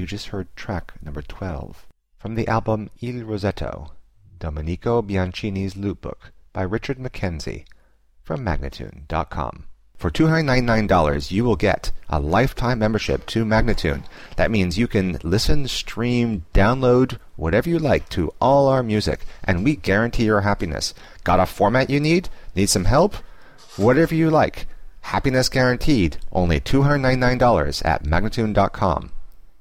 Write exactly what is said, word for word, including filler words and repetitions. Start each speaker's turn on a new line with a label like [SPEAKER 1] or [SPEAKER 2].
[SPEAKER 1] you just heard track number twelve from the album Il Rosetto, Domenico Bianchini's Loop Book by Richard Mackenzie from Magnatune dot com. For two hundred ninety-nine dollars, you will get a lifetime membership to Magnatune. That means you can listen, stream, download, whatever you like to all our music, and we guarantee your happiness. Got a format you need? Need some help? Whatever you like. Happiness guaranteed. Only two hundred ninety-nine dollars at Magnatune dot com.